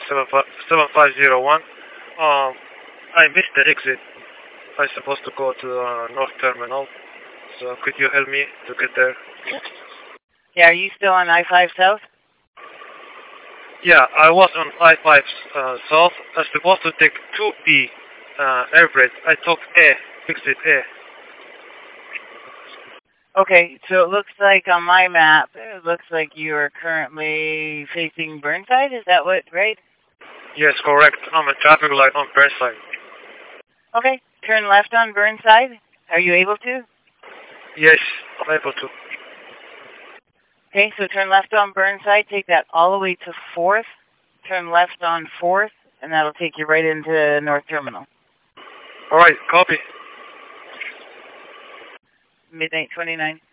7501. I missed the exit. I'm supposed to go to North Terminal. So could you help me to get there? Yeah, are you still on I-5 South? Yeah, I was on I-5 South. I was supposed to take 2B airport. I took A, exit A. Okay, so it looks like on my map, it looks like you are currently facing Burnside. Is that right? Yes, correct. I'm a traffic light on Burnside. Okay, turn left on Burnside. Are you able to? Yes, I'm able to. Okay, so turn left on Burnside, take that all the way to 4th, turn left on 4th, and that'll take you right into North Terminal. Alright, copy. Midnight 29.